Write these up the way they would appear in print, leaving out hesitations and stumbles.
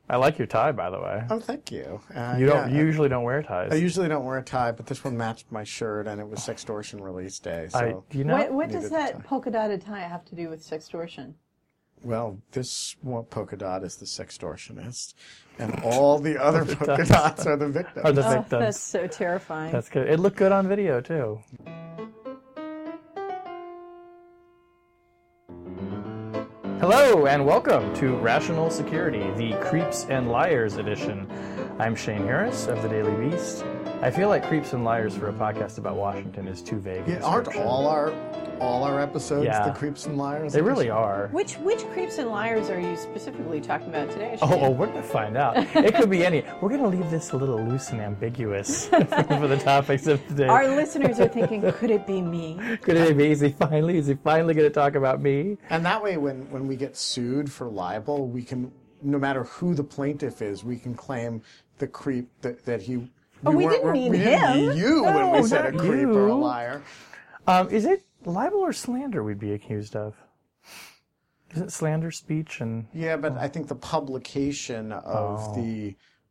I like your tie, by the way. Oh, thank you. You usually don't wear ties. I usually don't wear a tie, but this one matched my shirt, and it was Sextortion release day. So what does that polka dotted tie have to do with Sextortion? Well, this one polka dot is the sextortionist, and all the other polka dots are the victims. Are the victims. That's so terrifying. That's good. It looked good on video, too. Hello, and welcome to Rational Security, the Creeps and Liars edition. I'm Shane Harris of the Daily Beast. I feel like Creeps and Liars for a podcast about Washington is too vague. Yeah, aren't all our episodes the Creeps and Liars? They really are. Which Creeps and Liars are you specifically talking about today, Shane? Oh, we're going to find out. It could be any. We're going to leave this a little loose and ambiguous for the topics of today. Our listeners are thinking, could it be me? Could it be? Is he finally going to talk about me? And that way, when we get sued for libel, we can, no matter who the plaintiff is, we can claim the creep that he... We didn't mean him. You no, when we said a creep or a liar. Is it libel or slander we'd be accused of? Is it slander speech and? Yeah, but I think the publication of the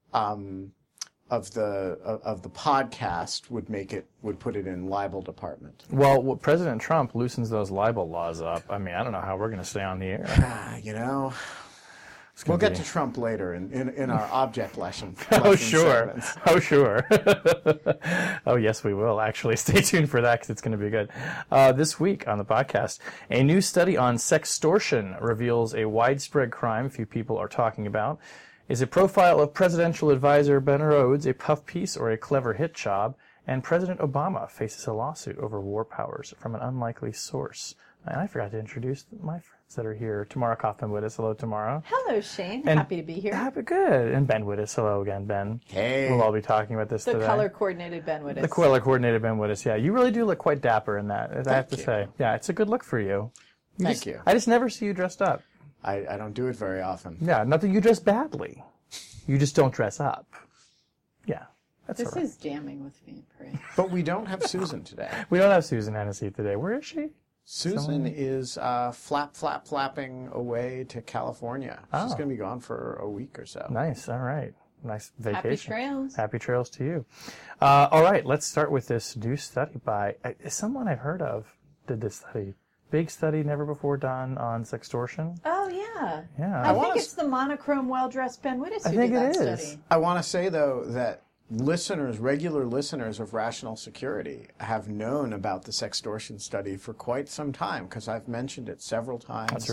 podcast would put it in libel department. Well, President Trump loosens those libel laws up. I mean, I don't know how we're going to stay on the air. We'll get to Trump later in our object lesson. Oh, sure. Oh, sure. Oh, yes, we will. Actually, stay tuned for that because it's going to be good. This week on the podcast, a new study on sextortion reveals a widespread crime few people are talking about. Is a profile of presidential advisor Ben Rhodes a puff piece or a clever hit job? And President Obama faces a lawsuit over war powers from an unlikely source. And I forgot to introduce my friends that are here. Tamara Kaufman Wittes. Hello, Tamara. Hello, Shane. Happy to be here. Happy, good. And Ben Wittes. Hello again, Ben. Hey. We'll all be talking about this today. The color-coordinated Ben Wittes. The color-coordinated Ben Wittes, yeah. You really do look quite dapper in that, I have to say. Yeah, it's a good look for you. Thank you. I just never see you dressed up. I don't do it very often. Yeah, not that you dress badly. You just don't dress up. Yeah. This is damning with me, Pray. But we don't have Susan today. We don't have Susan Hennessy today. Where is she? Susan is flapping away to California. She's going to be gone for a week or so. Nice. All right. Nice vacation. Happy trails. Happy trails to you. All right. Let's start with this new study by someone I've heard of did this study. Big study never before done on sextortion. Oh, yeah. Yeah. I think it's the monochrome, well-dressed Ben Wittes who did that study. I want to say, though, that regular listeners of Rational Security have known about the sextortion study for quite some time because I've mentioned it several times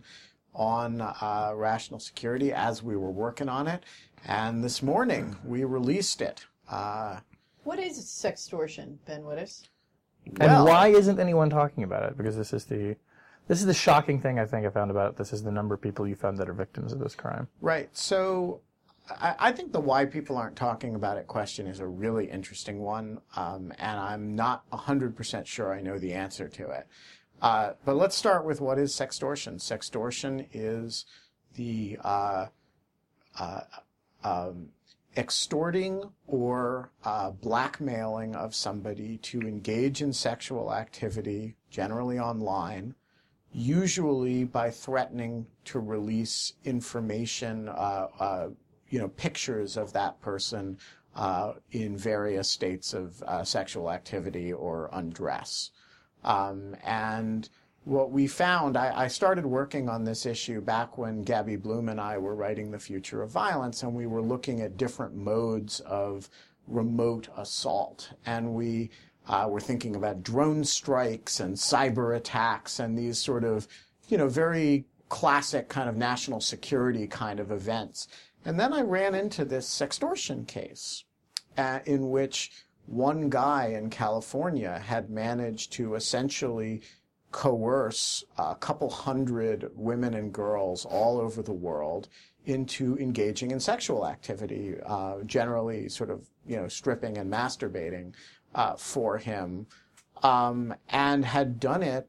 on Rational Security as we were working on it. And this morning we released it. What is sextortion, Ben Wittes? And why isn't anyone talking about it? Because this is the shocking thing I think I found about it. This is the number of people you found that are victims of this crime. Right. So I think the why people aren't talking about it question is a really interesting one, and I'm not 100% sure I know the answer to it. But let's start with what is sextortion. Sextortion is the extorting or blackmailing of somebody to engage in sexual activity, generally online, usually by threatening to release information, pictures of that person in various states of sexual activity or undress. And what we found, I started working on this issue back when Gabby Bloom and I were writing The Future of Violence, and we were looking at different modes of remote assault. And we were thinking about drone strikes and cyber attacks and these sort of, very classic kind of national security kind of events. And then I ran into this sextortion case in which one guy in California had managed to essentially coerce a couple hundred women and girls all over the world into engaging in sexual activity, generally sort of, stripping and masturbating for him, and had done it,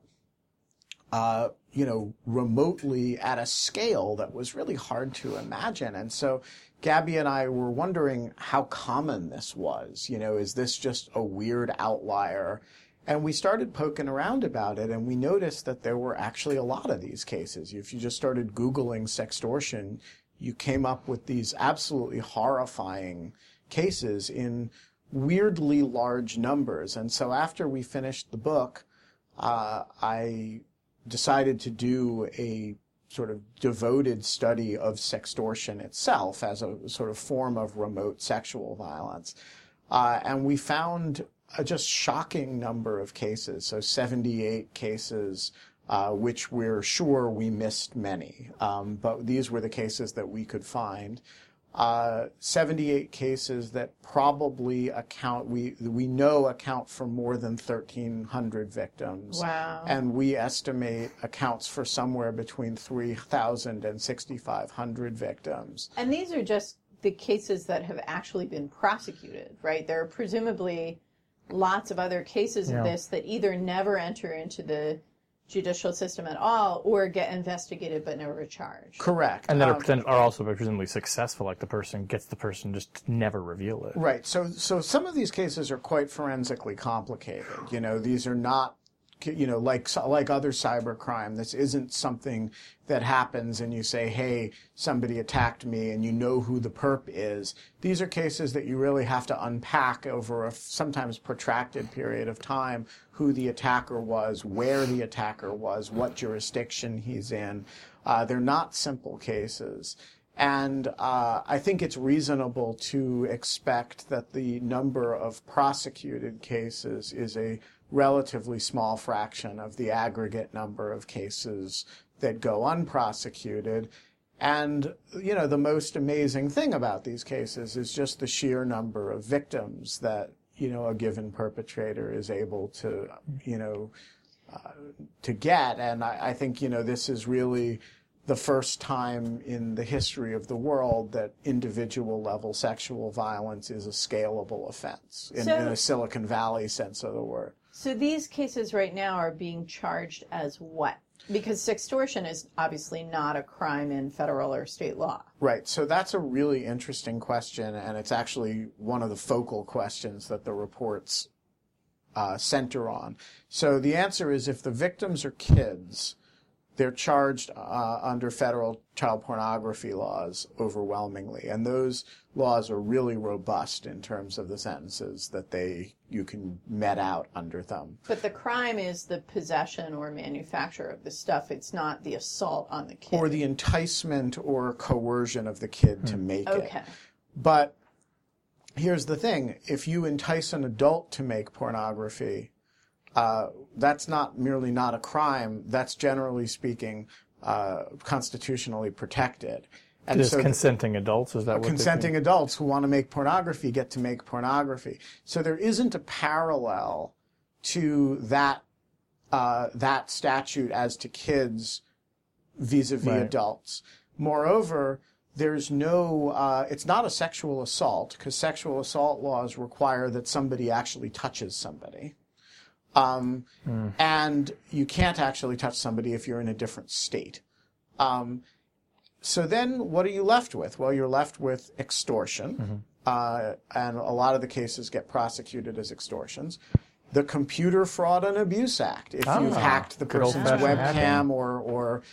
remotely at a scale that was really hard to imagine. And so Gabby and I were wondering how common this was. Is this just a weird outlier? And we started poking around about it, and we noticed that there were actually a lot of these cases. If you just started Googling sextortion, you came up with these absolutely horrifying cases in weirdly large numbers. And so after we finished the book, I decided to do a sort of devoted study of sextortion itself as a sort of form of remote sexual violence. And we found a just shocking number of cases, so 78 cases, which we're sure we missed many. But these were the cases that we could find. 78 cases that probably we know account for more than 1,300 victims. Wow. And we estimate accounts for somewhere between 3,000 and 6,500 victims. And these are just the cases that have actually been prosecuted, right? There are presumably lots of other cases of this that either never enter into the judicial system at all or get investigated but never charged. Correct. And that are also presumably successful, like the person just to never reveal it. Right. So some of these cases are quite forensically complicated. These are not, like other cybercrime. This isn't something that happens and you say, hey, somebody attacked me, and you know who the perp is. These are cases that you really have to unpack over a sometimes protracted period of time, who the attacker was, where the attacker was, what jurisdiction he's in. They're not simple cases. And I think it's reasonable to expect that the number of prosecuted cases is a relatively small fraction of the aggregate number of cases that go unprosecuted. And, the most amazing thing about these cases is just the sheer number of victims that, a given perpetrator is able to, to get. And I think, this is really the first time in the history of the world that individual level sexual violence is a scalable offense in a Silicon Valley sense of the word. So these cases right now are being charged as what? Because sextortion is obviously not a crime in federal or state law. Right. So that's a really interesting question, and it's actually one of the focal questions that the reports center on. So the answer is, if the victims are kids, they're charged under federal child pornography laws overwhelmingly, and those laws are really robust in terms of the sentences that you can met out under them. But the crime is the possession or manufacture of the stuff. It's not the assault on the kid. Or the enticement or coercion of the kid to make it. Okay. But here's the thing. If you entice an adult to make pornography, that's not merely not a crime. That's, generally speaking, constitutionally protected. And Just consenting adults, is that what consenting adults who want to make pornography get to make pornography. So there isn't a parallel to that statute as to kids vis-a-vis adults. Moreover, there's no, it's not a sexual assault, because sexual assault laws require that somebody actually touches somebody. And you can't actually touch somebody if you're in a different state. So then what are you left with? Well, you're left with extortion, and a lot of the cases get prosecuted as extortions. The Computer Fraud and Abuse Act. If you've hacked the person's webcam or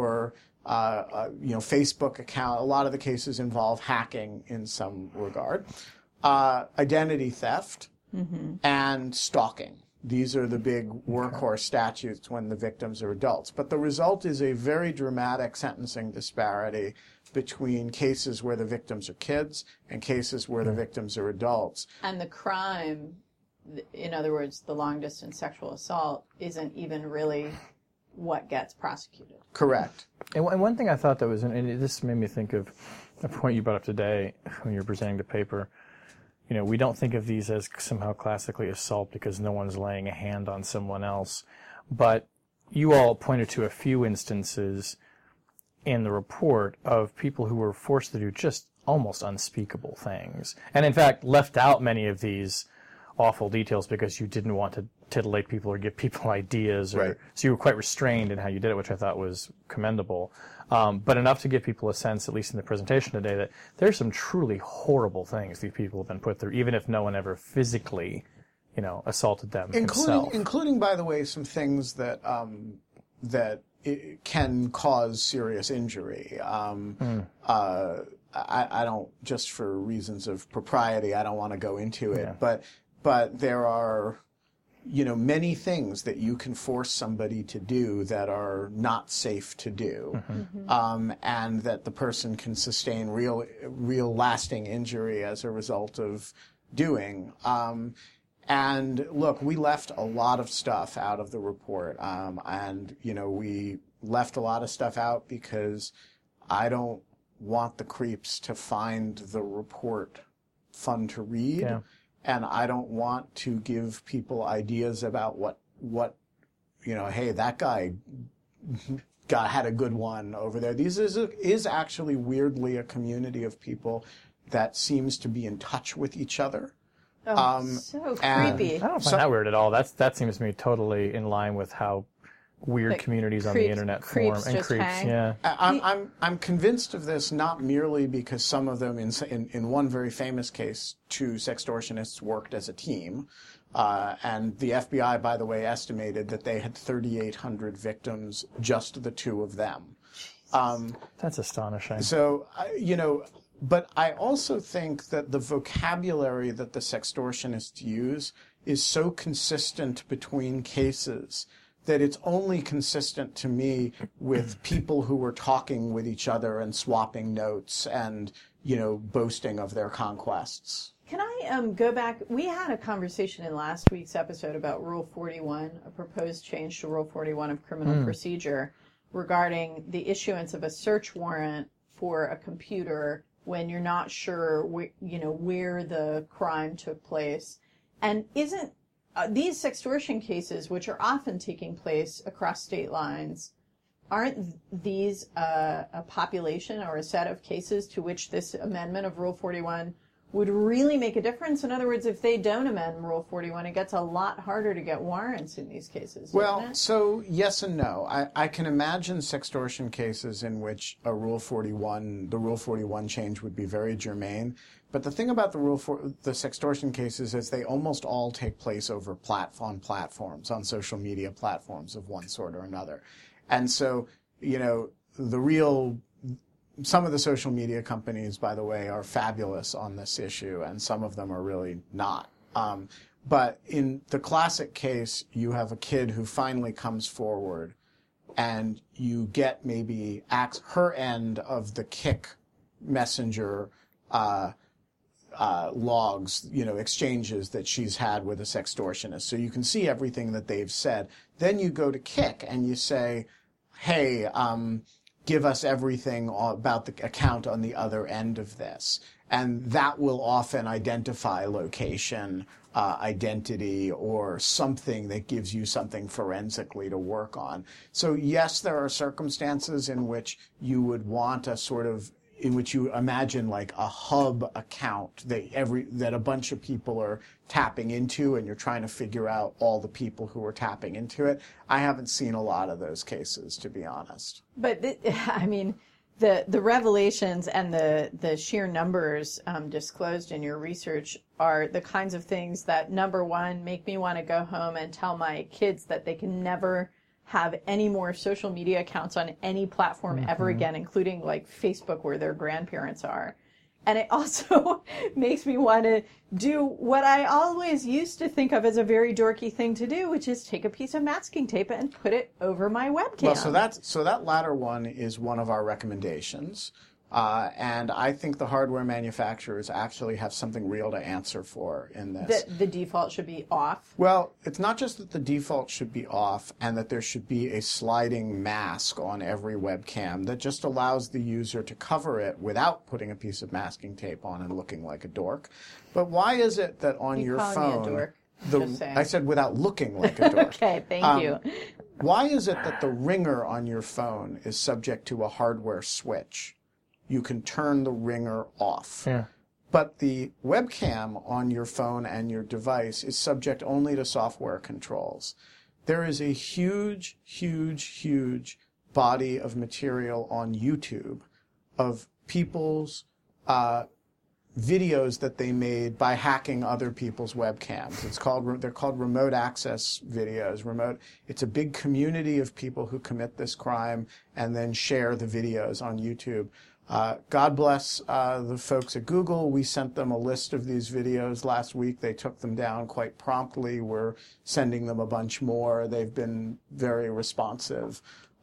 Facebook account, a lot of the cases involve hacking in some regard. Identity theft and stalking. These are the big workhorse statutes when the victims are adults. But the result is a very dramatic sentencing disparity between cases where the victims are kids and cases where the victims are adults. And the crime, in other words, the long-distance sexual assault, isn't even really what gets prosecuted. Correct. And one thing I thought that was, and this made me think of a point you brought up today when you were presenting the paper. We don't think of these as somehow classically assault because no one's laying a hand on someone else. But you all pointed to a few instances in the report of people who were forced to do just almost unspeakable things. And in fact, left out many of these awful details because you didn't want to titillate people or give people ideas. So you were quite restrained in how you did it, which I thought was commendable. But enough to give people a sense, at least in the presentation today, that there's some truly horrible things these people have been put through, even if no one ever physically, assaulted them himself. Including, by the way, some things that it can cause serious injury. I don't, just for reasons of propriety, I don't want to go into it, but there are, many things that you can force somebody to do that are not safe to do, and that the person can sustain real lasting injury as a result of doing. And look, we left a lot of stuff out of the report, and we left a lot of stuff out because I don't want the creeps to find the report fun to read, and I don't want to give people ideas about what hey, that guy had a good one over there. This is actually weirdly a community of people that seems to be in touch with each other. So creepy. I don't find that weird at all. That seems to me totally in line with how weird communities on the internet form and creeps. Hang. Yeah, I'm convinced of this not merely because some of them in one very famous case, two sextortionists worked as a team, and the FBI, by the way, estimated that they had 3,800 victims, just the two of them. that's astonishing. So but I also think that the vocabulary that the sextortionists use is so consistent between cases that it's only consistent to me with people who were talking with each other and swapping notes and, boasting of their conquests. Can I go back? We had a conversation in last week's episode about Rule 41, a proposed change to Rule 41 of criminal procedure regarding the issuance of a search warrant for a computer when you're not sure where the crime took place. And isn't these sextortion cases, which are often taking place across state lines, aren't these a population or a set of cases to which this amendment of Rule 41 would really make a difference? In other words, if they don't amend Rule 41, it gets a lot harder to get warrants in these cases, doesn't it? So yes and no. I can imagine sextortion cases in which the Rule 41 change would be very germane. But the thing about the sextortion cases is they almost all take place on platforms, on social media platforms of one sort or another. And so, some of the social media companies, by the way, are fabulous on this issue, and some of them are really not. But in the classic case, you have a kid who finally comes forward, and you get maybe her end of the Kik messenger logs, exchanges that she's had with a sextortionist. So you can see everything that they've said. Then you go to Kik and you say, hey, give us everything about the account on the other end of this. And that will often identify location, identity, or something that gives you something forensically to work on. So yes, there are circumstances in which you would want in which you imagine like a hub account that a bunch of people are tapping into, and you're trying to figure out all the people who are tapping into it. I haven't seen a lot of those cases, to be honest. But the revelations and the sheer numbers disclosed in your research are the kinds of things that, number one, make me want to go home and tell my kids that they can never have any more social media accounts on any platform ever again, including like Facebook, where their grandparents are. And it also makes me want to do what I always used to think of as a very dorky thing to do, which is take a piece of masking tape and put it over my webcam. Well, so that latter one is one of our recommendations. And I think the hardware manufacturers actually have something real to answer for in this. The default should be off? Well, it's not just that the default should be off and that there should be a sliding mask on every webcam that just allows the user to cover it without putting a piece of masking tape on and looking like a dork. But why is it that on your phone... Me a dork? I said without looking like a dork. Okay, thank you. Why is it that the ringer on your phone is subject to a hardware switch? You can turn the ringer off. Yeah. But the webcam on your phone and your device is subject only to software controls. There is a huge, huge, huge body of material on YouTube of people's videos that they made by hacking other people's webcams. They're called remote access videos. It's a big community of people who commit this crime and then share the videos on YouTube. God bless the folks at Google. We sent them a list of these videos last week. They took them down quite promptly. We're sending them a bunch more. They've been very responsive.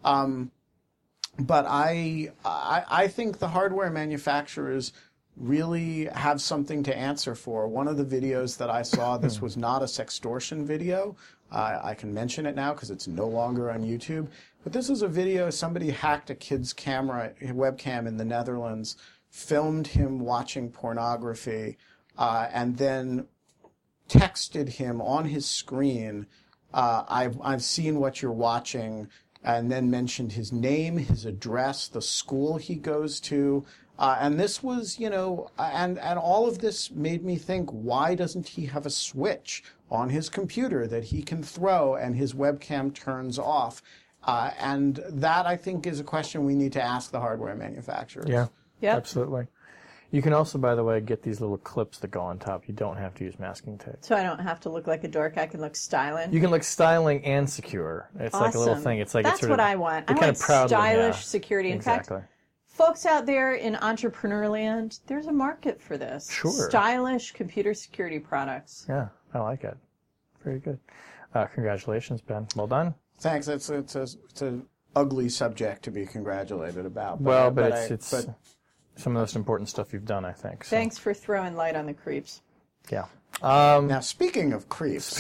But I think the hardware manufacturers really have something to answer for. One of the videos that I saw, this was not a sextortion video. I can mention it now because it's no longer on YouTube. But this is a video, somebody hacked a kid's webcam in the Netherlands, filmed him watching pornography, and then texted him on his screen, I've seen what you're watching, and then mentioned his name, his address, the school he goes to. And this was, and all of this made me think, why doesn't he have a switch on his computer that he can throw and his webcam turns off? And that, I think, is a question we need to ask the hardware manufacturers. Yeah, yep. Absolutely. You can also, by the way, get these little clips that go on top. You don't have to use masking tape. So I don't have to look like a dork. I can look styling. You can look styling and secure. It's awesome. Like a little thing. It's like that's it's sort what of, I want. I kind want of proud stylish security. In exactly. fact, folks out there in entrepreneur land, there's a market for this. Sure. Stylish computer security products. Yeah, I like it. Very good. Congratulations, Ben. Well done. Thanks. It's an ugly subject to be congratulated about. But it's some of the most important stuff you've done, I think. So. Thanks for throwing light on the creeps. Yeah. Now, speaking of creeps.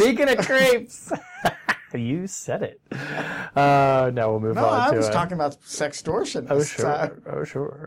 You said it. Now we'll move on to I was talking about sextortion. Oh, sure.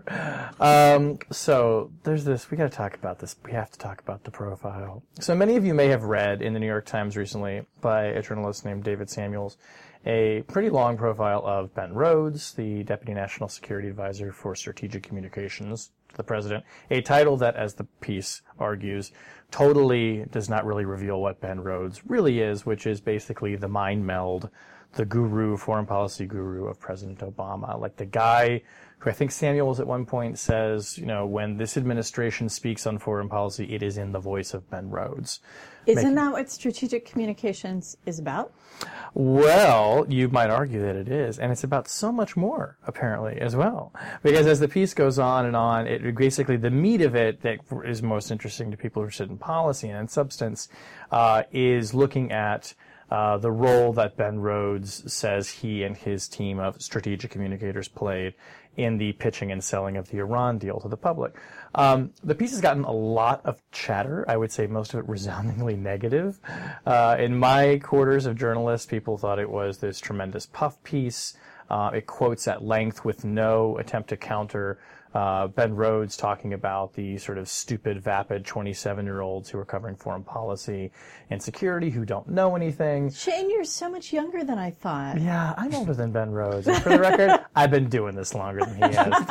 So there's this. We got to talk about this. We have to talk about the profile. So many of you may have read in the New York Times recently by a journalist named David Samuels a pretty long profile of Ben Rhodes, the Deputy National Security Advisor for Strategic Communications to the President, a title that, as the piece argues, totally does not really reveal what Ben Rhodes really is, which is basically the mind meld, the guru, foreign policy guru of President Obama. Like the guy who I think Samuels at one point says, when this administration speaks on foreign policy, it is in the voice of Ben Rhodes. Isn't that what strategic communications is about? Well, you might argue that it is, and it's about so much more, apparently, as well. Because as the piece goes on, it basically, the meat of it that is most interesting to people who sit in policy and in substance is looking at the role that Ben Rhodes says he and his team of strategic communicators played in the pitching and selling of the Iran deal to the public. The piece has gotten a lot of chatter. I would say most of it resoundingly negative. In my quarters of journalists, people thought it was this tremendous puff piece. It quotes at length with no attempt to counter Ben Rhodes talking about the sort of stupid, vapid 27-year-olds who are covering foreign policy and security who don't know anything. Shane, you're so much younger than I thought. Yeah, I'm older than Ben Rhodes. And for the record, I've been doing this longer than he has,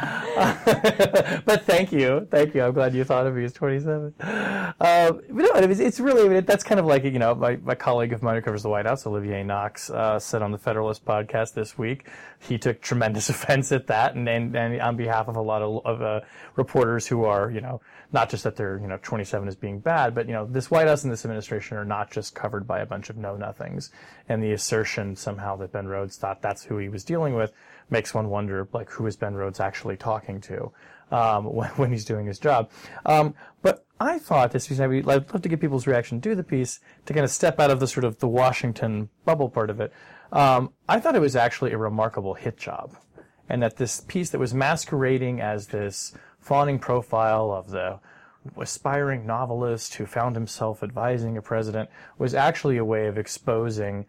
too. But thank you. I'm glad you thought of me as 27. But no, it's really, that's kind of like, my colleague of mine who covers the White House, Olivier Knox, said on the Federalist podcast this week. He took tremendous offense at that, and on behalf of a lot of reporters who are, not just that they're, 27 is being bad, but, this White House and this administration are not just covered by a bunch of know-nothings. And the assertion somehow that Ben Rhodes thought that's who he was dealing with makes one wonder, like, who is Ben Rhodes actually talking to when he's doing his job. But I thought this piece, I'd love to get people's reaction to the piece, to kind of step out of the sort of the Washington bubble part of it. I thought it was actually a remarkable hit job. And that this piece that was masquerading as this fawning profile of the aspiring novelist who found himself advising a president was actually a way of exposing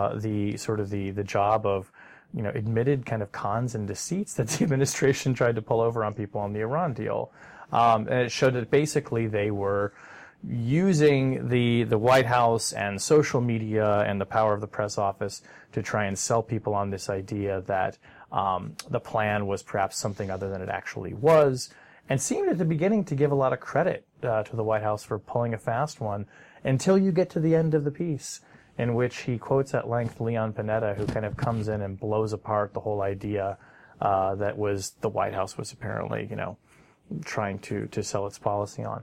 the job of admitted kind of cons and deceits that the administration tried to pull over on people on the Iran deal. And it showed that basically they were using the White House and social media and the power of the press office to try and sell people on this idea that the plan was perhaps something other than it actually was, and seemed at the beginning to give a lot of credit to the White House for pulling a fast one until you get to the end of the piece, in which he quotes at length Leon Panetta, who kind of comes in and blows apart the whole idea that was the White House was apparently, trying to sell its policy on.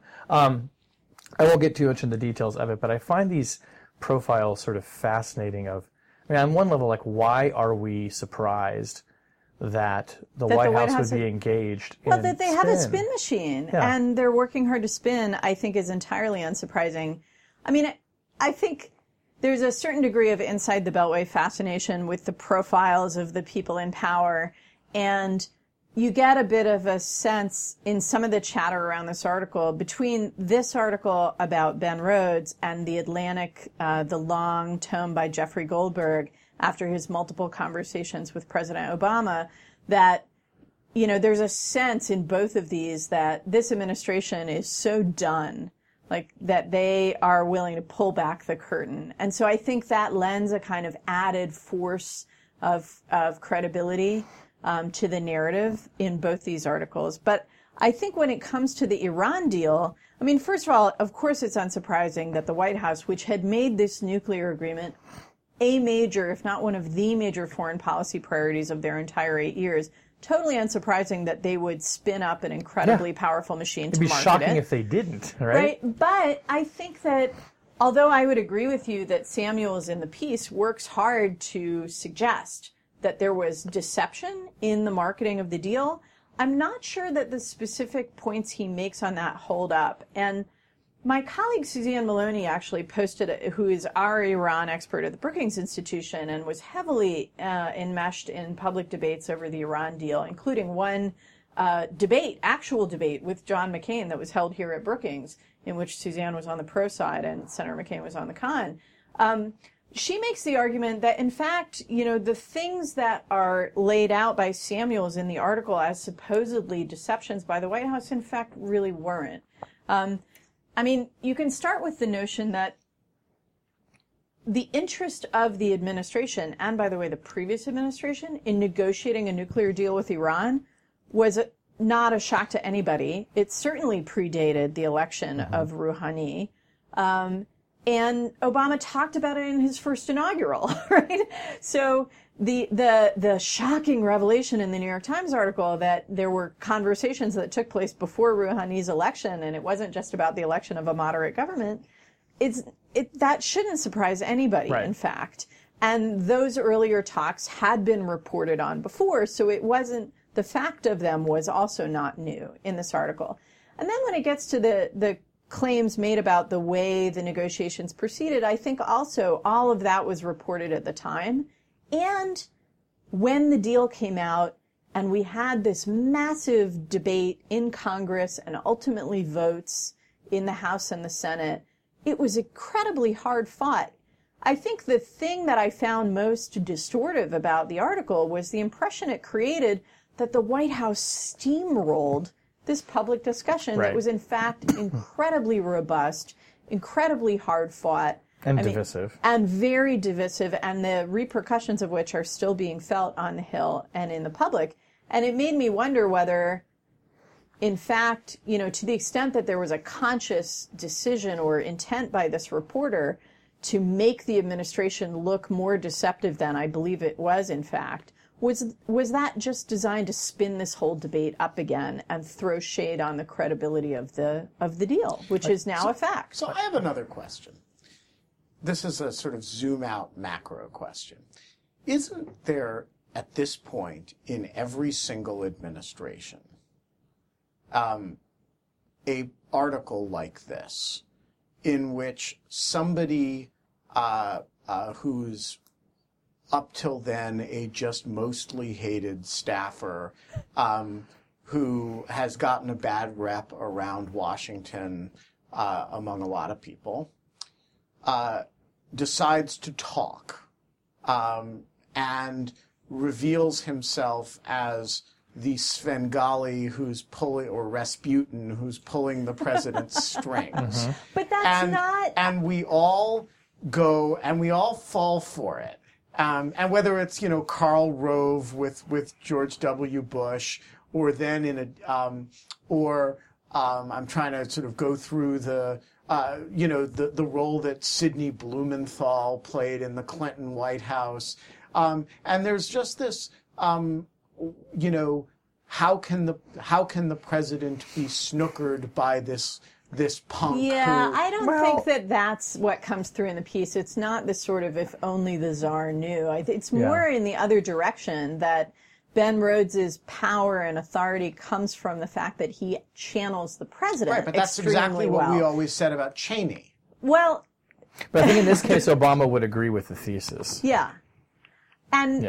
I won't get too much into the details of it, but I find these profiles sort of fascinating. On one level, like, why are we surprised that the White House would be engaged in that they have a spin machine, and they're working hard to spin, I think is entirely unsurprising. I mean, I think there's a certain degree of inside the Beltway fascination with the profiles of the people in power, and you get a bit of a sense in some of the chatter around this article, between this article about Ben Rhodes and the Atlantic, the long tome by Jeffrey Goldberg after his multiple conversations with President Obama, that, there's a sense in both of these that this administration is so done, like, that they are willing to pull back the curtain. And so I think that lends a kind of added force of credibility to the narrative in both these articles. But I think when it comes to the Iran deal, first of all, of course it's unsurprising that the White House, which had made this nuclear agreement a major, if not one of the major foreign policy priorities of their entire 8 years, totally unsurprising that they would spin up an incredibly powerful machine to market it. It'd be shocking if they didn't, right? But I think that, although I would agree with you that Samuels in the piece works hard to suggest that there was deception in the marketing of the deal, I'm not sure that the specific points he makes on that hold up. And my colleague Suzanne Maloney actually posted, who is our Iran expert at the Brookings Institution and was heavily enmeshed in public debates over the Iran deal, including one actual debate with John McCain that was held here at Brookings, in which Suzanne was on the pro side and Senator McCain was on the con. She makes the argument that, in fact, the things that are laid out by Samuels in the article as supposedly deceptions by the White House, in fact, really weren't. You can start with the notion that the interest of the administration, and by the way, the previous administration, in negotiating a nuclear deal with Iran was not a shock to anybody. It certainly predated the election of Rouhani. And Obama talked about it in his first inaugural, right? So the shocking revelation in the New York Times article that there were conversations that took place before Rouhani's election, and it wasn't just about the election of a moderate government, that shouldn't surprise anybody, in fact. And those earlier talks had been reported on before, so it wasn't, the fact of them was also not new in this article. And then when it gets to the claims made about the way the negotiations proceeded, I think also all of that was reported at the time. And when the deal came out and we had this massive debate in Congress and ultimately votes in the House and the Senate, it was incredibly hard fought. I think the thing that I found most distortive about the article was the impression it created that the White House steamrolled this public discussion that was in fact incredibly robust, incredibly hard fought. And divisive. And very divisive, and the repercussions of which are still being felt on the Hill and in the public. And it made me wonder whether, in fact, to the extent that there was a conscious decision or intent by this reporter to make the administration look more deceptive than I believe it was, in fact, was that just designed to spin this whole debate up again and throw shade on the credibility of the deal, which is now a fact? So I have another question. This is a sort of zoom out macro question. Isn't there, at this point, in every single administration, a article like this in which somebody who's up till then a just mostly hated staffer who has gotten a bad rep around Washington among a lot of people, decides to talk and reveals himself as the Svengali who's pulling, or Rasputin who's pulling the president's strings. But that's not... And we all go, and we all fall for it. And whether it's, Karl Rove with George W. Bush, or then I'm trying to sort of go through the role that Sidney Blumenthal played in the Clinton White House. And there's just this, how can the president be snookered by this punk? Yeah, who, I don't think that's what comes through in the piece. It's not the sort of if only the czar knew. It's more in the other direction, that Ben Rhodes's power and authority comes from the fact that he channels the president. Right, but that's exactly what we always said about Cheney. Well, but I think in this case, Obama would agree with the thesis. Yeah. And,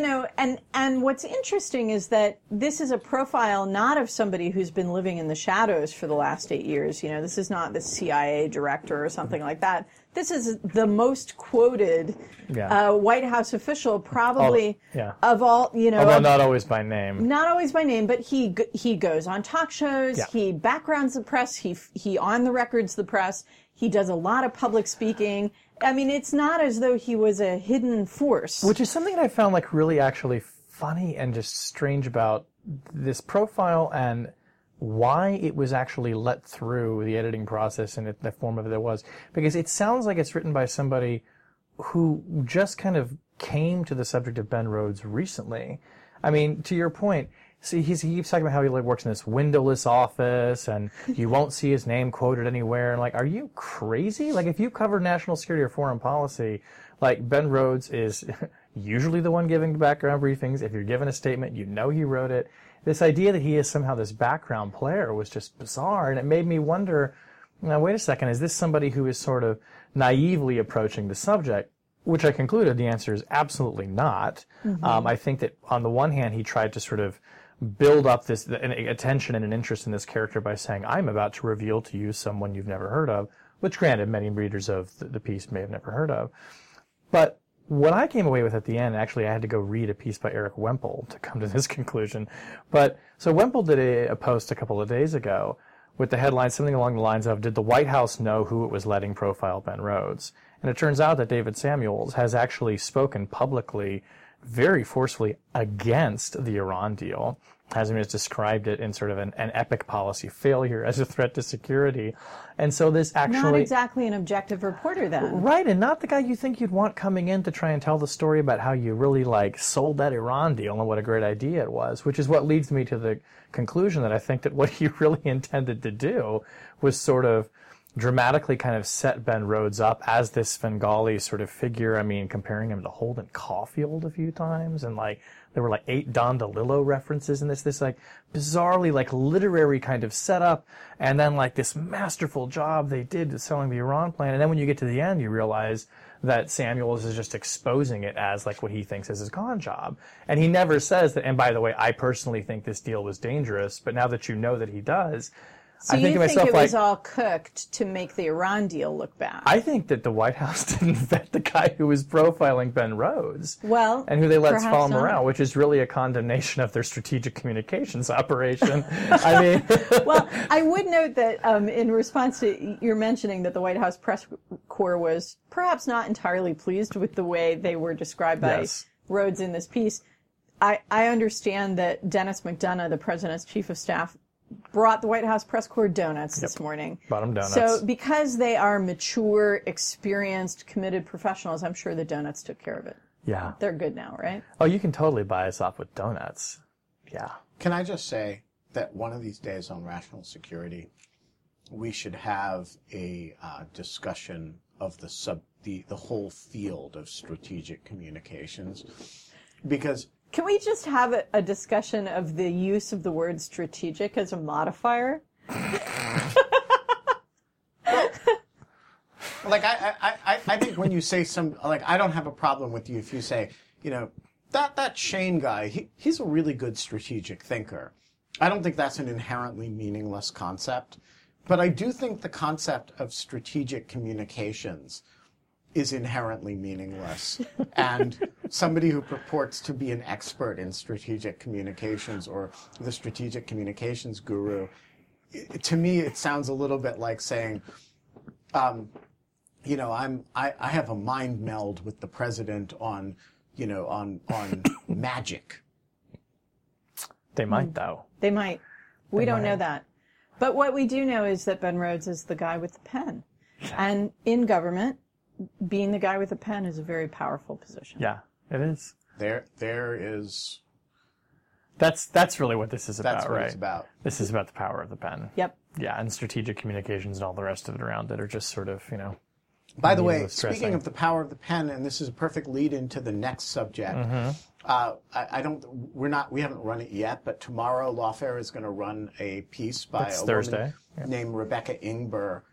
and what's interesting is that this is a profile not of somebody who's been living in the shadows for the last 8 years. This is not the CIA director or something like that. This is the most quoted White House official probably of all, Although not always by name. Not always by name, but he goes on talk shows, he backgrounds the press, he on the records the press, he does a lot of public speaking. I mean, it's not as though he was a hidden force. Which is something that I found really actually funny and just strange about this profile and why it was actually let through the editing process in the form of it was. Because it sounds like it's written by somebody who just kind of came to the subject of Ben Rhodes recently. I mean, to your point, see, he keeps talking about how he works in this windowless office and you won't see his name quoted anywhere. And are you crazy? If you cover national security or foreign policy, Ben Rhodes is usually the one giving background briefings. If you're given a statement, he wrote it. This idea that he is somehow this background player was just bizarre. And it made me wonder, now, wait a second, is this somebody who is sort of naively approaching the subject? Which I concluded the answer is absolutely not. Mm-hmm. I think that on the one hand, he tried to sort of build up this attention and an interest in this character by saying, I'm about to reveal to you someone you've never heard of, which granted many readers of the piece may have never heard of. But what I came away with at the end, actually I had to go read a piece by Eric Wemple to come to this conclusion. But so Wemple did a post a couple of days ago with the headline something along the lines of, did the White House know who it was letting profile Ben Rhodes? And it turns out that David Samuels has actually spoken publicly very forcefully against the Iran deal, has described it in sort of an epic policy failure as a threat to security. And so this actually... Not exactly an objective reporter, then. Right, and not the guy you think you'd want coming in to try and tell the story about how you really, sold that Iran deal and what a great idea it was, which is what leads me to the conclusion that I think that what he really intended to do was sort of dramatically kind of set Ben Rhodes up as this Svengali sort of figure. I mean, comparing him to Holden Caulfield a few times, and there were 8 Don DeLillo references in this bizarrely literary kind of setup, and then this masterful job they did selling the Iran plan. And then when you get to the end, you realize that Samuels is just exposing it as what he thinks is his con job. And he never says that, and by the way, I personally think this deal was dangerous, but now that you know that he does, so I think you to myself, think it was all cooked to make the Iran deal look bad? I think that the White House didn't vet the guy who was profiling Ben Rhodes. Well, and who they let follow him around, which is really a condemnation of their strategic communications operation. I mean, well, I would note that in response to your mentioning that the White House press corps was perhaps not entirely pleased with the way they were described by Rhodes in this piece, I understand that Dennis McDonough, the president's chief of staff, brought the White House press corps donuts this morning. Brought them donuts. So because they are mature, experienced, committed professionals, I'm sure the donuts took care of it. Yeah. They're good now, right? Oh, you can totally buy us off with donuts. Yeah. Can I just say that one of these days on Rational Security, we should have a discussion of the whole field of strategic communications, because... Can we just have a discussion of the use of the word strategic as a modifier? I think when you say I don't have a problem with you if you say, that Shane guy, he's a really good strategic thinker. I don't think that's an inherently meaningless concept, but I do think the concept of strategic communications is inherently meaningless. And somebody who purports to be an expert in strategic communications or the strategic communications guru, to me it sounds a little bit like saying, I have a mind meld with the president on magic. They might, though. They might. We don't know that. But what we do know is that Ben Rhodes is the guy with the pen. And in government, being the guy with a pen is a very powerful position. Yeah, it is. There's That's really what this is about, That's what right? it's about. This is about the power of the pen. Yep. Yeah, and strategic communications and all the rest of it around it are just sort of, By the way, needless stressing. speaking of the power of the pen, and this is a perfect lead into the next subject. We haven't run it yet, but tomorrow Lawfare is going to run a piece by That's a Thursday. woman named Rebecca Ingber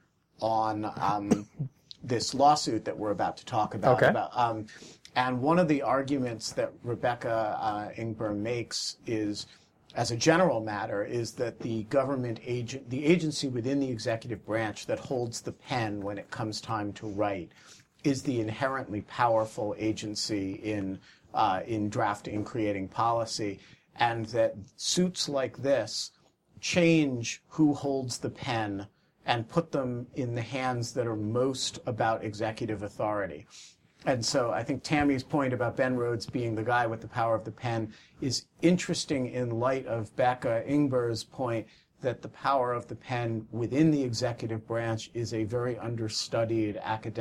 on this lawsuit that we're about to talk about. Okay. And one of the arguments that Rebecca Ingber makes is, as a general matter, is that the the agency within the executive branch that holds the pen when it comes time to write, is the inherently powerful agency in drafting, creating policy, and that suits like this change who holds the pen and put them in the hands that are most about executive authority. And so I think Tammy's point about Ben Rhodes being the guy with the power of the pen is interesting in light of Becca Ingber's point that the power of the pen within the executive branch is a very understudied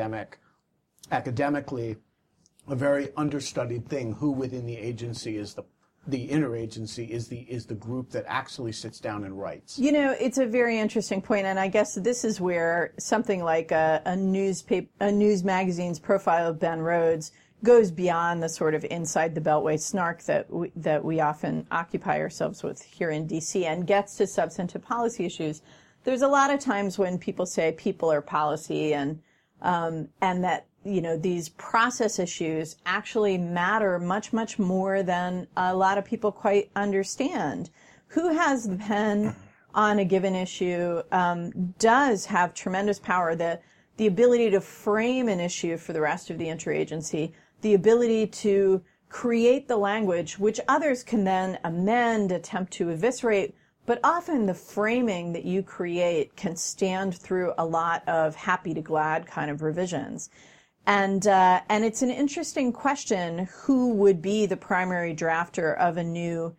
academically, a very understudied thing. Who within the agency is the interagency is the group that actually sits down and writes. It's a very interesting point, and I guess this is where something like a news magazine's profile of Ben Rhodes goes beyond the sort of inside the Beltway snark that we often occupy ourselves with here in D.C. and gets to substantive policy issues. There's a lot of times when people say people are policy and that these process issues actually matter much, much more than a lot of people quite understand. Who has the pen on a given issue does have tremendous power. The ability to frame an issue for the rest of the interagency, the ability to create the language, which others can then amend, attempt to eviscerate, but often the framing that you create can stand through a lot of happy to glad kind of revisions. And it's an interesting question, who would be the primary drafter of a new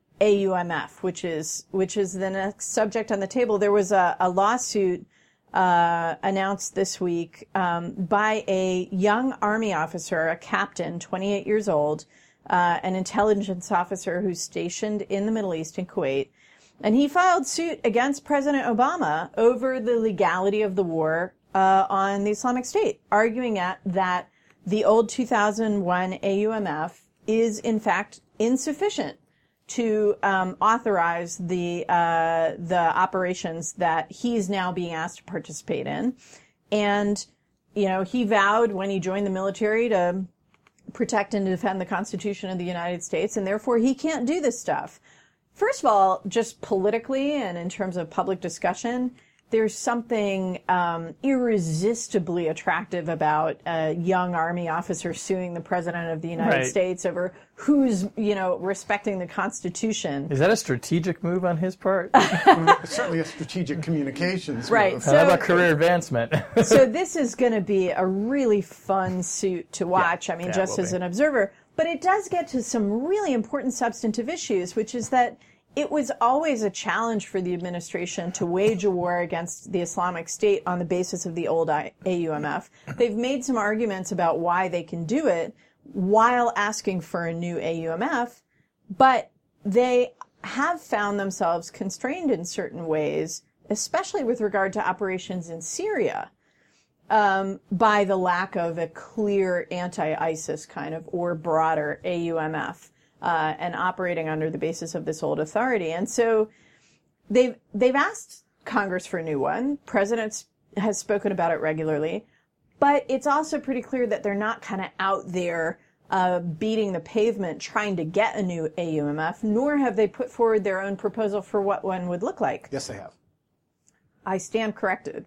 AUMF, which is the next subject on the table. There was a lawsuit announced this week by a young Army officer, a captain, 28 years old, an intelligence officer who's stationed in the Middle East in Kuwait. And he filed suit against President Obama over the legality of the war on the Islamic State, arguing that the old 2001 AUMF is in fact insufficient to authorize the operations that he's now being asked to participate in. And he vowed when he joined the military to protect and defend the Constitution of the United States, and therefore he can't do this stuff. First of all, just politically and in terms of public discussion, there's something irresistibly attractive about a young Army officer suing the President of the United States over who's, respecting the Constitution. Is that a strategic move on his part? It's certainly a strategic communications move. How about career advancement? So this is going to be a really fun suit to watch, just as an observer. But it does get to some really important substantive issues, which is that it was always a challenge for the administration to wage a war against the Islamic State on the basis of the old AUMF. They've made some arguments about why they can do it while asking for a new AUMF, but they have found themselves constrained in certain ways, especially with regard to operations in Syria, by the lack of a clear anti-ISIS kind of or broader AUMF. And operating under the basis of this old authority. And so they've asked Congress for a new one. President has spoken about it regularly. But it's also pretty clear that they're not kind of out there beating the pavement trying to get a new AUMF, nor have they put forward their own proposal for what one would look like. Yes, they have. I stand corrected.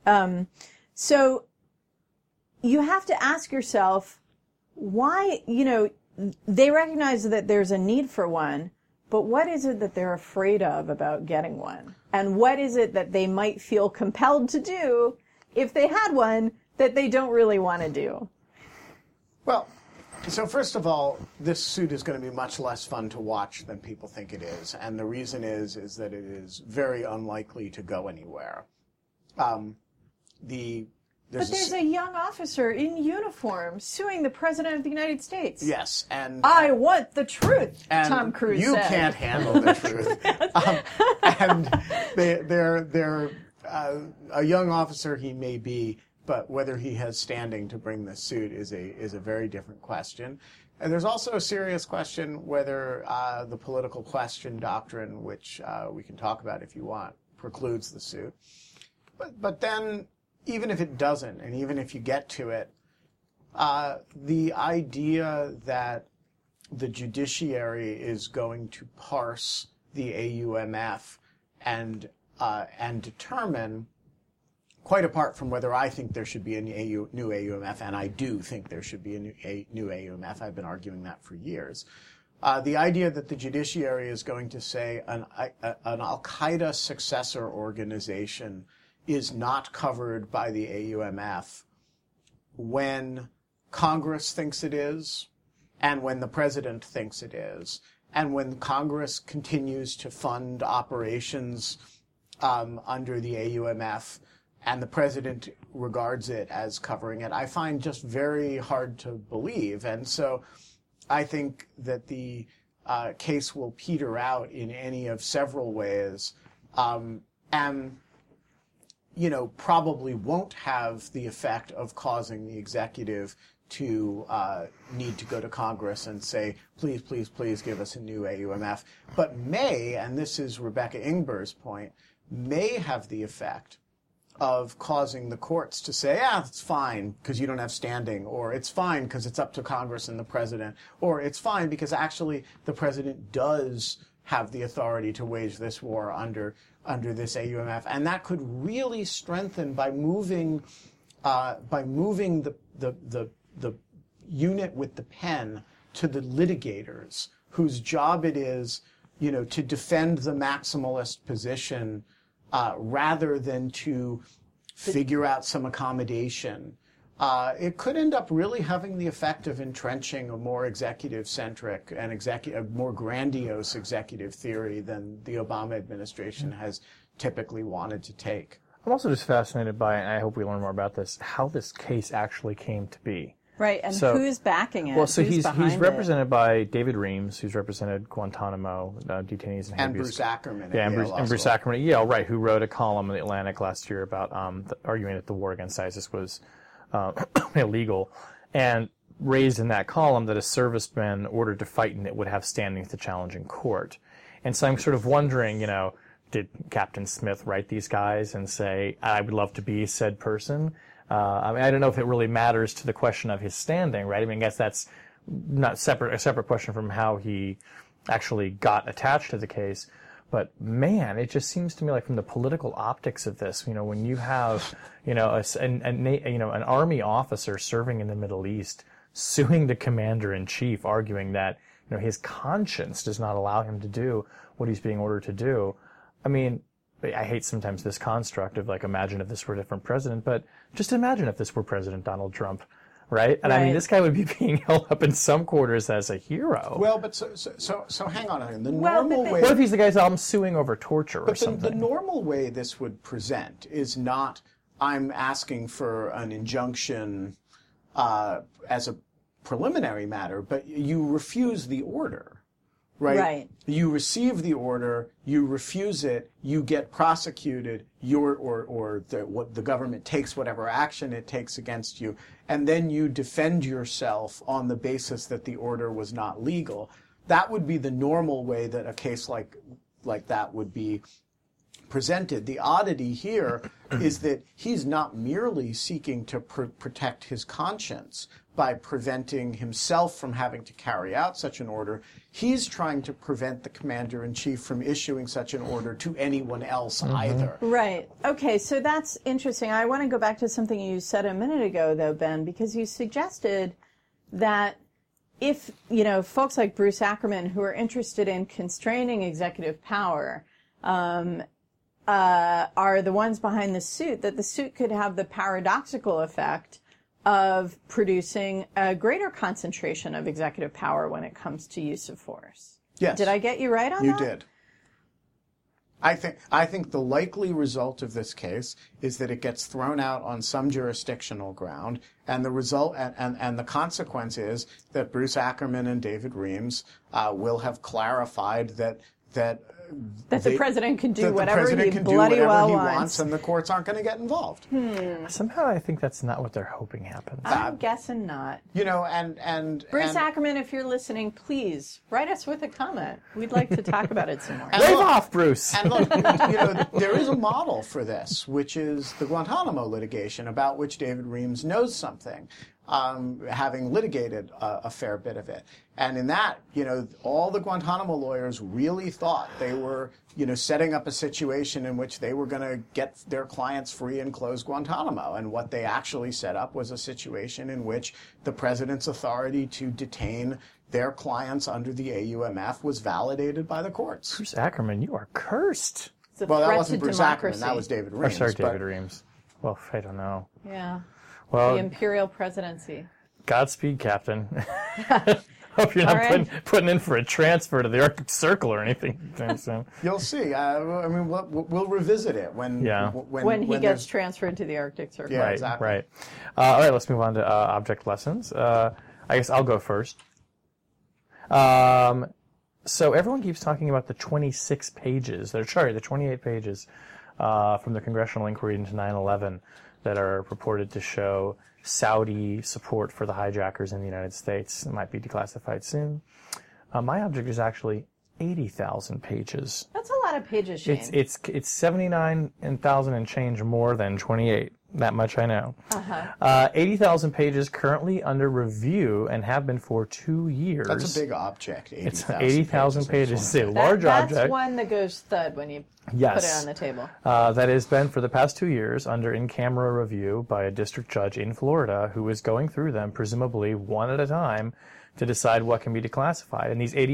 So you have to ask yourself, why, they recognize that there's a need for one, but what is it that they're afraid of about getting one? And what is it that they might feel compelled to do if they had one that they don't really want to do? Well, so first of all, this suit is going to be much less fun to watch than people think it is. And the reason is that it is very unlikely to go anywhere. The But there's a young officer in uniform suing the President of the United States. Yes, and I want the truth, and Tom Cruise you said. can't handle the truth. And they're a young officer he may be, but whether he has standing to bring this suit is a very different question. And there's also a serious question whether the political question doctrine, which we can talk about if you want, precludes the suit. But then, even if it doesn't, and even if you get to it, the idea that the judiciary is going to parse the AUMF and determine, quite apart from whether I think there should be a new AUMF, and I do think there should be a new AUMF, I've been arguing that for years, the idea that the judiciary is going to say an Al-Qaeda successor organization is not covered by the AUMF when Congress thinks it is, and when the president thinks it is, and when Congress continues to fund operations under the AUMF, and the president regards it as covering it, I find just very hard to believe. And so I think that the case will peter out in any of several ways, and probably won't have the effect of causing the executive to need to go to Congress and say, please, please, please give us a new AUMF, but may, and this is Rebecca Ingber's point, may have the effect of causing the courts to say, it's fine because you don't have standing, or it's fine because it's up to Congress and the president, or it's fine because actually the president does have the authority to wage this war under this AUMF. And that could really strengthen by moving the unit with the pen to the litigators, whose job it is, to defend the maximalist position rather than to figure out some accommodation. It could end up really having the effect of entrenching a more executive-centric and a more grandiose executive theory than the Obama administration has typically wanted to take. I'm also just fascinated by, and I hope we learn more about this, how this case actually came to be. Right, and who's backing it? Well, so he's represented by David Reams, who's represented Guantanamo detainees and Bruce Ackerman. And Bruce Ackerman at Yale, right, who wrote a column in the Atlantic last year about arguing that the war against ISIS was illegal, and raised in that column that a serviceman ordered to fight in it would have standing to challenge in court. And so I'm sort of wondering, did Captain Smith write these guys and say, I would love to be said person? I don't know if it really matters to the question of his standing, right? I guess that's not a separate question from how he actually got attached to the case. But man, it just seems to me like from the political optics of this, when you have, an army officer serving in the Middle East suing the commander-in-chief, arguing that, his conscience does not allow him to do what he's being ordered to do. I hate sometimes this construct of imagine if this were a different president, but just imagine if this were President Donald Trump, right? And this guy would be being held up in some quarters as a hero. Well, but so hang on a second. The normal way. What if he's the guy I'm suing over torture or something? The normal way this would present is not I'm asking for an injunction as a preliminary matter, but you refuse the order. Right. You receive the order, you refuse it, you get prosecuted, the government takes whatever action it takes against you, and then you defend yourself on the basis that the order was not legal. That would be the normal way that a case like that would be presented. The oddity here is that he's not merely seeking to protect his conscience by preventing himself from having to carry out such an order. He's trying to prevent the commander-in-chief from issuing such an order to anyone else either. Right. Okay, so that's interesting. I want to go back to something you said a minute ago, though, Ben, because you suggested that if, folks like Bruce Ackerman who are interested in constraining executive power are the ones behind the suit, that the suit could have the paradoxical effect of producing a greater concentration of executive power when it comes to use of force. Yes. Did I get you right on that? You did. I think the likely result of this case is that it gets thrown out on some jurisdictional ground, and the result and the consequence is that Bruce Ackerman and David Reams will have clarified that the president can do whatever he wants, and the courts aren't going to get involved. Somehow I think that's not what they're hoping happens. I'm guessing not. And Bruce Ackerman, if you're listening, please write us with a comment. We'd like to talk about it some more. Wave off, Bruce. And look, there is a model for this, which is the Guantanamo litigation, about which David Reams knows something, having litigated a fair bit of it. And in that, all the Guantanamo lawyers really thought they were, setting up a situation in which they were going to get their clients free and close Guantanamo. And what they actually set up was a situation in which the president's authority to detain their clients under the AUMF was validated by the courts. Bruce Ackerman, you are cursed. Well, that wasn't Bruce Ackerman. That was David Reams. David Reams. Well, I don't know. Yeah. Well, the imperial presidency. Godspeed, Captain. Hope you're not putting in for a transfer to the Arctic Circle or anything. You'll see. We'll revisit it when he gets transferred to the Arctic Circle. Yeah, right, exactly. Right. All right, let's move on to object lessons. I guess I'll go first. So everyone keeps talking about the 28 pages from the congressional inquiry into 9/11 that are purported to show Saudi support for the hijackers in the United States. It might be declassified soon. My object is actually 80,000 pages. That's a lot of pages, Shane. It's 79,000 and change more than 28. That much I know. 80,000 pages currently under review and have been for 2 years. That's a big object. 80,000 pages. It's a large object. That's one that goes thud when you put it on the table. That has been for the past 2 years under in-camera review by a district judge in Florida who is going through them, presumably one at a time, to decide what can be declassified. And these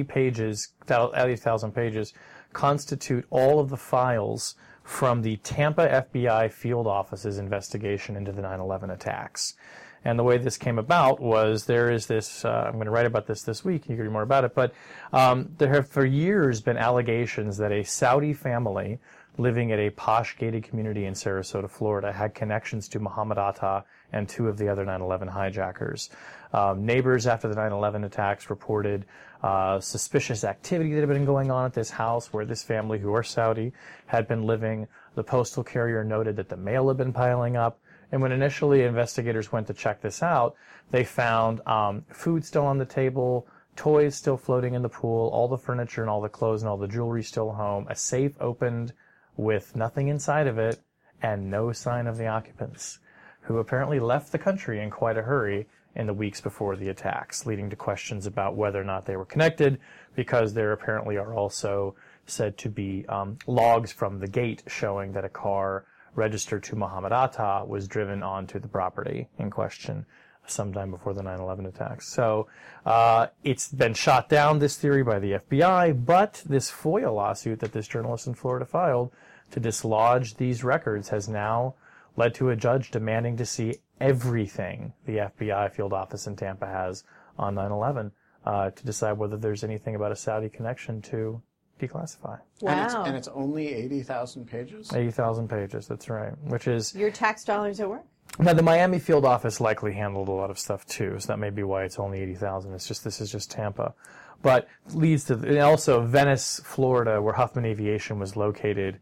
80,000 pages constitute all of the files from the Tampa FBI field office's investigation into the 9/11 attacks. And the way this came about was there is this, I'm going to write about this week, you can read more about it, but there have for years been allegations that a Saudi family living at a posh gated community in Sarasota, Florida, had connections to Mohammed Atta and 2 of the other 9/11 hijackers. Neighbors after the 9/11 attacks reported suspicious activity that had been going on at this house where this family, who are Saudi, had been living. The postal carrier noted that the mail had been piling up. And when initially investigators went to check this out, they found food still on the table, toys still floating in the pool, all the furniture and all the clothes and all the jewelry still home, a safe opened with nothing inside of it, and no sign of the occupants, who apparently left the country in quite a hurry in the weeks before the attacks, leading to questions about whether or not they were connected, because there apparently are also said to be logs from the gate showing that a car registered to Mohammed Atta was driven onto the property in question sometime before the 9/11 attacks. So it's been shot down, this theory, by the FBI, but this FOIA lawsuit that this journalist in Florida filed to dislodge these records has now led to a judge demanding to see everything the FBI field office in Tampa has on 9/11 to decide whether there's anything about a Saudi connection to declassify. Wow. And it's only 80,000 pages? 80,000 pages, that's right. Which is... Your tax dollars at work? Now, the Miami field office likely handled a lot of stuff, too, so that may be why it's only 80,000. This is just Tampa. But leads to... And also, Venice, Florida, where Huffman Aviation was located...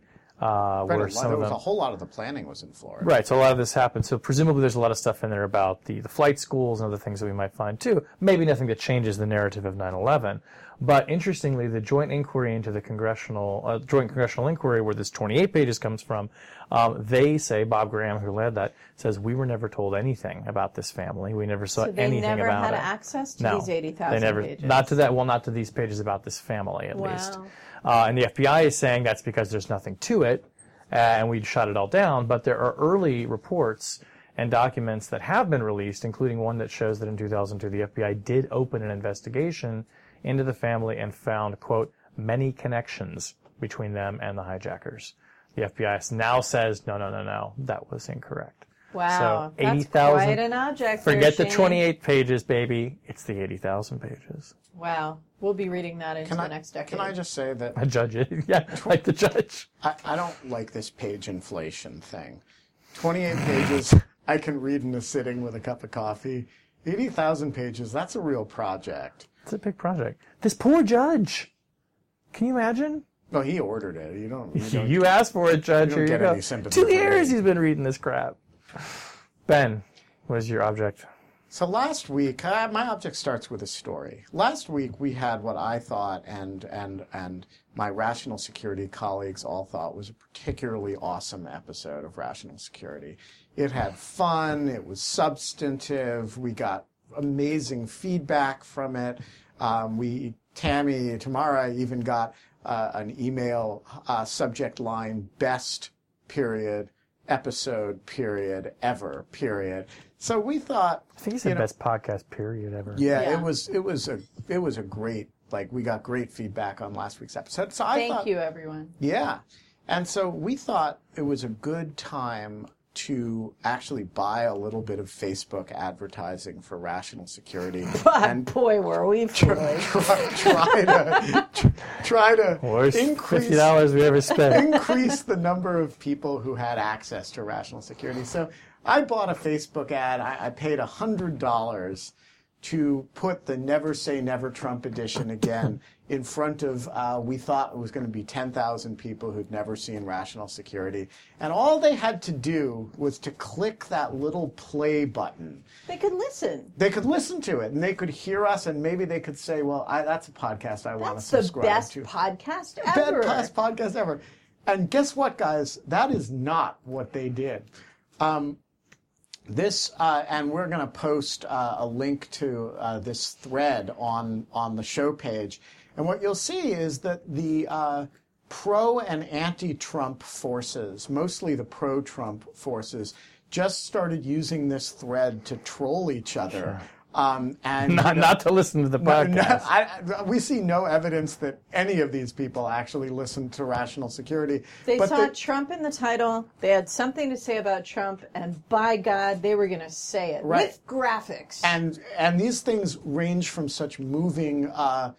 where some of them, a whole lot of the planning was in Florida. Right, so a lot of this happened. So presumably there's a lot of stuff in there about the flight schools and other things that we might find too. Maybe nothing that changes the narrative of 9/11. But interestingly, the joint inquiry into the joint congressional inquiry, where this 28 pages comes from, they say, Bob Graham, who led that, says, we were never told anything about this family. We never saw anything about it. So they never had access to these 80,000 pages? Not to that. Well, not to these pages about this family, at least. And the FBI is saying that's because there's nothing to it, and we shot it all down. But there are early reports and documents that have been released, including one that shows that in 2002 the FBI did open an investigation into the family and found, quote, many connections between them and the hijackers. The FBI now says, no, that was incorrect. Wow, So that's 80,000. quite an object. Forget the there, Shane. 28 pages, baby. It's the 80,000 pages. Wow, we'll be reading that into the next decade. Can I just say that I judge it. Yeah, like the judge. I don't like this page inflation thing. 28 pages I can read in a sitting with a cup of coffee. 80,000 pages, that's a real project. It's a big project. This poor judge. Can you imagine? Well, he ordered it. You don't You asked for it, Judge. you don't Here you get go. any sympathy 2 from years me. he's been reading this crap. Ben, what is your object? So last week, my object starts with a story. Last week we had what I thought and my Rational Security colleagues all thought was a particularly awesome episode of Rational Security. It had fun, it was substantive, we got amazing feedback from it. Tamara even got an email subject line, best period, episode period, ever period. So we thought, I think it's the best podcast period ever. yeah, Yeah. it was a great, like, we got great feedback on last week's episode. So I Thank thought, you, everyone. yeah. And so we thought it was a good time to actually buy a little bit of Facebook advertising for Rational Security. But boy, were we foolish. try to Worst increase $50 we ever spent. increase the number of people who had access to Rational Security. So I bought a Facebook ad. I paid $100 to put the Never Say Never Trump edition again in front of, we thought it was going to be 10,000 people who'd never seen Rational Security. And all they had to do was to click that little play button. They could listen. They could listen to it, and they could hear us, and maybe they could say, well, that's a podcast I want to That's the subscribe best to. podcast ever. Best podcast ever. And guess what, guys? That is not what they did. And we're going to post a link to this thread on the show page. And what you'll see is that the pro and anti-Trump forces, mostly the pro-Trump forces, just started using this thread to troll each other. And Not to listen to the podcast. we see no evidence that any of these people actually listened to Rational Security. They saw Trump in the title. They had something to say about Trump, and by God, they were going to say it with graphics. And these things range from such moving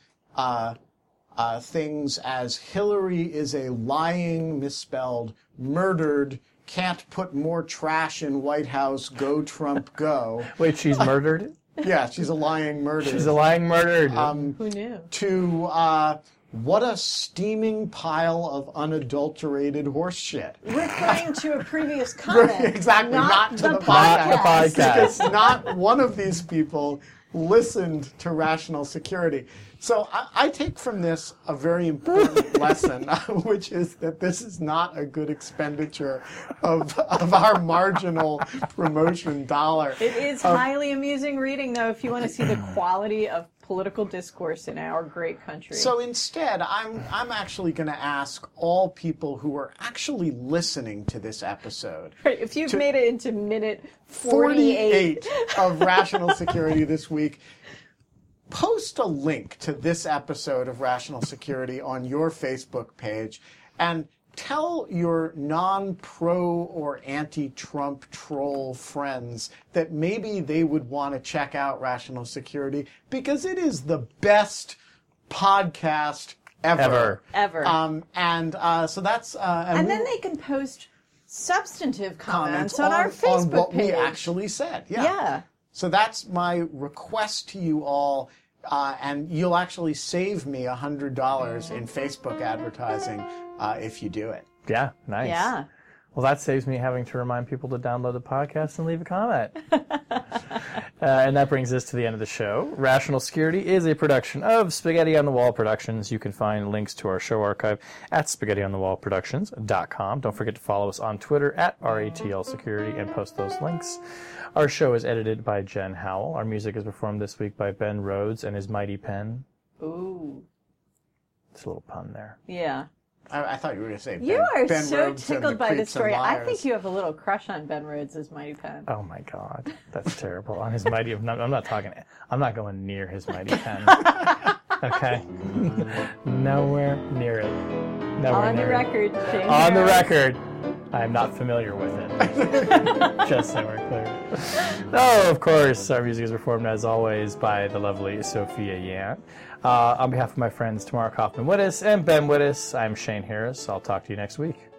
things as Hillary is a lying, misspelled, murdered, can't put more trash in White House, go Trump, go. Wait, she's murdered? Yeah, she's a lying murderer. She's a lying murdered. Who knew? To what a steaming pile of unadulterated horse shit. Referring to a previous comment. Exactly, not to the Not the podcast. podcast. Because not one of these people listened to Rational Security. So I take from this a very important lesson, which is that this is not a good expenditure of our marginal promotion dollar. It is highly amusing reading, though, if you want to see the quality of political discourse in our great country. So instead, I'm actually going to ask all people who are actually listening to this episode. Right, if you've made it into minute 48 of Rational Security this week, post a link to this episode of Rational Security on your Facebook page and tell your non-pro or anti-Trump troll friends that maybe they would want to check out Rational Security because it is the best podcast ever. So that's... and then they can post substantive comments on our Facebook on what page. we actually said. Yeah. So that's my request to you all, and you'll actually save me $100 in Facebook advertising if you do it. Yeah, nice. Yeah. Well, that saves me having to remind people to download the podcast and leave a comment. And that brings us to the end of the show. Rational Security is a production of Spaghetti on the Wall Productions. You can find links to our show archive at spaghettionthewallproductions.com. Don't forget to follow us on Twitter at RATL Security and post those links. Our show is edited by Jen Howell. Our music is performed this week by Ben Rhodes and his mighty pen. Ooh. It's a little pun there. Yeah. I thought you were going to say Ben, You are Ben so Rhodes and tickled the by the Creeps and story. I Liars. think you have a little crush on Ben Rhodes' mighty pen. Oh my God, that's terrible. On his mighty, I'm not going near his mighty pen. Okay, nowhere near it. Nowhere On the near it. record, Shane On the Harris. record. I am not familiar with it. Just so we're clear. No, of course, our music is performed, as always, by the lovely Sophia Yan. On behalf of my friends Tamara Kaufman-Wittes and Ben Wittes, I'm Shane Harris. I'll talk to you next week.